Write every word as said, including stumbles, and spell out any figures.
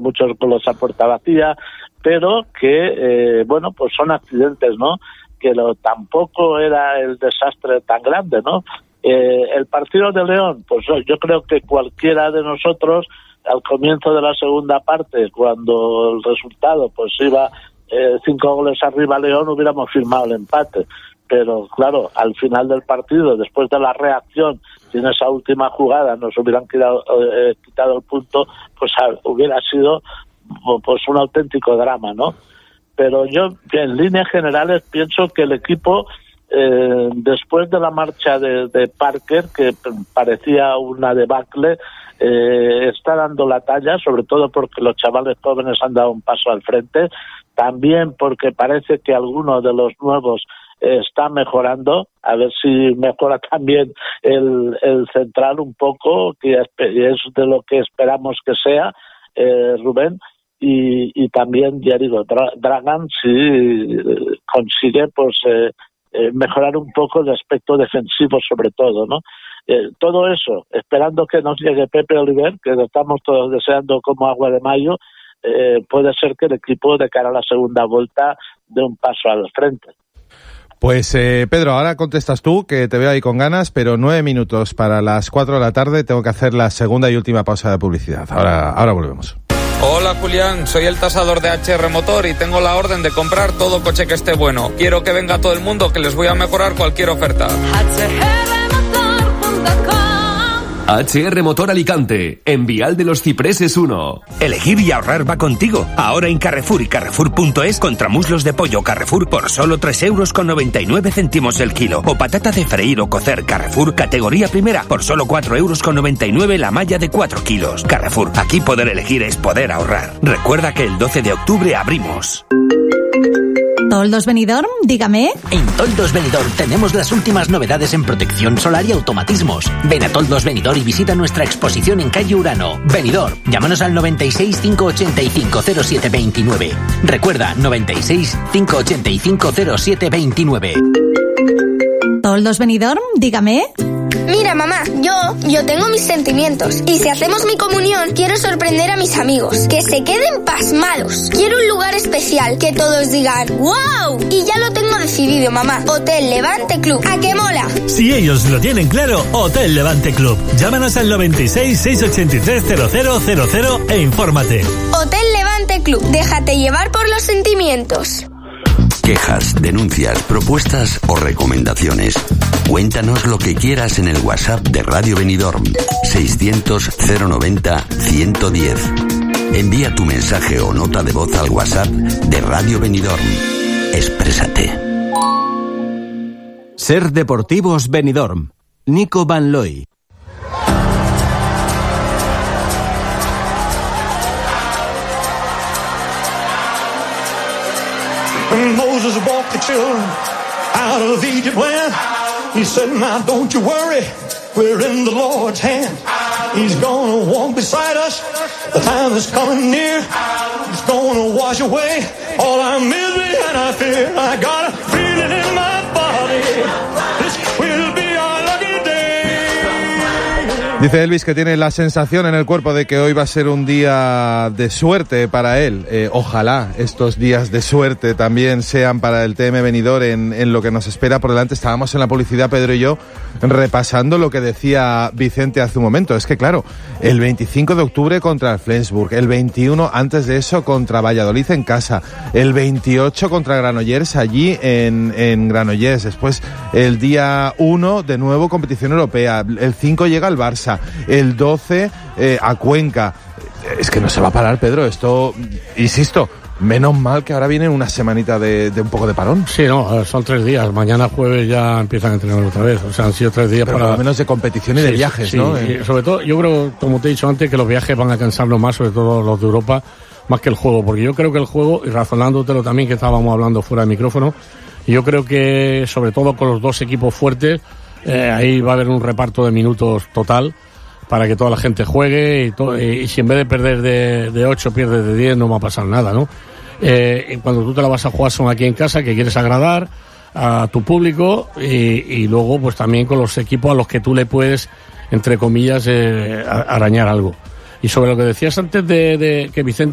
muchos goles a puerta vacía, pero que, eh, bueno, pues son accidentes, ¿no? Que lo, tampoco era el desastre tan grande, ¿no? Eh, el partido de León, pues yo creo que cualquiera de nosotros, al comienzo de la segunda parte, cuando el resultado pues iba eh, cinco goles arriba a León, hubiéramos firmado el empate. Pero claro, al final del partido, después de la reacción, si en esa última jugada nos hubieran quitado, eh, quitado el punto, pues a, hubiera sido pues un auténtico drama, ¿no? Pero yo, en líneas generales, pienso que el equipo, eh, después de la marcha de, de Parker, que parecía una debacle, eh, está dando la talla, sobre todo porque los chavales jóvenes han dado un paso al frente, también porque parece que algunos de los nuevos está mejorando, a ver si mejora también el, el central un poco, que es de lo que esperamos que sea, eh, Rubén, y, y también, ya digo, Dra- Dragan si consigue pues eh, eh, mejorar un poco el aspecto defensivo sobre todo, ¿no? Eh, todo eso, esperando que nos llegue Pepe Oliver, que lo estamos todos deseando como agua de mayo, eh, puede ser que el equipo de cara a la segunda vuelta dé un paso al frente. Pues eh, Pedro, ahora contestas tú, que te veo ahí con ganas, pero nueve minutos para las cuatro de la tarde, tengo que hacer la segunda y última pausa de publicidad. Ahora, ahora volvemos. Hola Julián, soy el tasador de H R Motor y tengo la orden de comprar todo coche que esté bueno. Quiero que venga todo el mundo, que les voy a mejorar cualquier oferta. H R Motor Alicante, en Vial de los Cipreses uno. Elegir y ahorrar va contigo. Ahora en Carrefour y Carrefour punto es, contramuslos de pollo Carrefour por solo tres euros con noventa y nueve céntimos el kilo. O patata de freír o cocer Carrefour categoría primera por solo cuatro euros con noventa y nueve la malla de cuatro kilos. Carrefour, aquí poder elegir es poder ahorrar. Recuerda que el doce de octubre abrimos. ¿Toldos Benidorm? Dígame. En Toldos Benidorm tenemos las últimas novedades en protección solar y automatismos. Ven a Toldos Benidorm y visita nuestra exposición en calle Urano. Benidorm, llámanos al noventa y seis, cinco ochenta y cinco, cero siete veintinueve. Recuerda, noventa y seis, cinco ochenta y cinco, cero siete veintinueve. ¿Toldos Benidorm? Dígame. Mira, mamá, yo, yo tengo mis sentimientos. Y si hacemos mi comunión, quiero sorprender a mis amigos. Que se queden pasmados. Quiero un lugar especial, que todos digan ¡wow! Y ya lo tengo decidido, mamá. Hotel Levante Club. ¿A qué mola? Si ellos lo tienen claro, Hotel Levante Club. Llámanos al noventa y seis, seiscientos ochenta y tres, cero cero cero cero e infórmate. Hotel Levante Club. Déjate llevar por los sentimientos. Quejas, denuncias, propuestas o recomendaciones. Cuéntanos lo que quieras en el WhatsApp de Radio Benidorm seiscientos, cero noventa, ciento diez. Envía tu mensaje o nota de voz al WhatsApp de Radio Benidorm. Exprésate. Ser Deportivos Benidorm. Nico Van Looy. When Moses walked the children out of Egypt land, he said, now don't you worry, we're in the Lord's hand. He's gonna walk beside us, the time is coming near. He's gonna wash away all our misery and our fear. I got a feeling in my body, this will be our lucky day. Dice Elvis que tiene la sensación en el cuerpo de que hoy va a ser un día de suerte para él. Eh, ojalá estos días de suerte también sean para el T M Benidorm en, en lo que nos espera por delante. Estábamos en la publicidad, Pedro y yo, repasando lo que decía Vicente hace un momento. Es que claro, el veinticinco de octubre contra el Flensburg, el veintiuno antes de eso contra Valladolid en casa, el veintiocho contra Granollers allí en, en Granollers, después el día uno de nuevo competición europea, el cinco llega al Barça, el doce eh, a Cuenca. Es que no se va a parar, Pedro, esto, insisto, menos mal que ahora viene una semanita de, de un poco de parón. Sí, no, son tres días, mañana jueves ya empiezan a entrenar otra vez, o sea, han sido tres días. Pero para... por lo menos de competición y sí, de viajes, sí, ¿no? Sí, sobre todo, yo creo, como te he dicho antes, que los viajes van a cansarnos más, sobre todo los de Europa, más que el juego, porque yo creo que el juego, y razonándotelo también, que estábamos hablando fuera de micrófono, yo creo que, sobre todo con los dos equipos fuertes, eh, ahí va a haber un reparto de minutos total, para que toda la gente juegue y, to- y si en vez de perder de, de ocho pierdes de diez no va a pasar nada, ¿no? Eh, cuando tú te la vas a jugar son aquí en casa, que quieres agradar a tu público y, y luego pues también con los equipos a los que tú le puedes, entre comillas, eh, arañar algo. Y sobre lo que decías antes de, de que Vicente